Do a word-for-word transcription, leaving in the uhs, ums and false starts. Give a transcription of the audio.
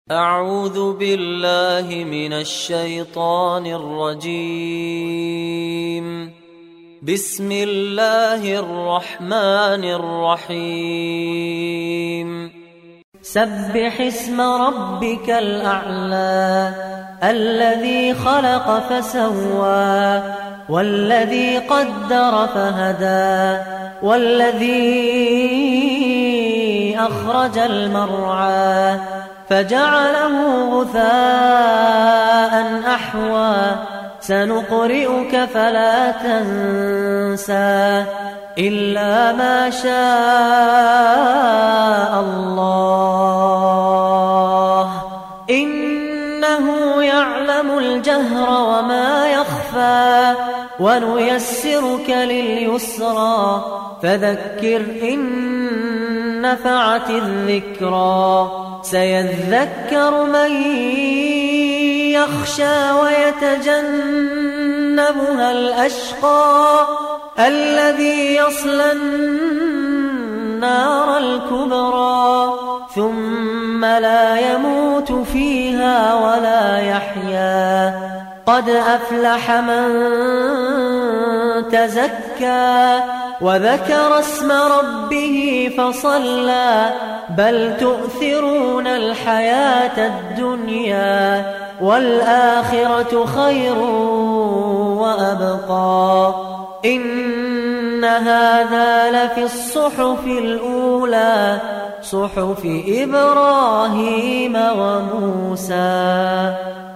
أعوذ بالله من الشيطان الرجيم. بسم الله الرحمن الرحيم. سبح اسم ربك الأعلى الذي خلق فسوى والذي قدر فهدى والذي أخرج المرعى فجعله غثاء أحوى سنقرئك فلا تنسى إلا ما شاء الله إنه يعلم الجهر وما يخفى ونيسرك لليسرى فذكر إن نفعت الذكرى سيذكر من يخشى ويتجنبها الأشقى الذي يصلى النار الكبرى ثم لا يموت فيها ولا يحيا قد أفلح من تزكى وذكر اسم ربه فصلى بل تؤثرون الحياة الدنيا والآخرة خير وأبقى إن هذا لفي الصحف الأولى صحف إبراهيم وموسى.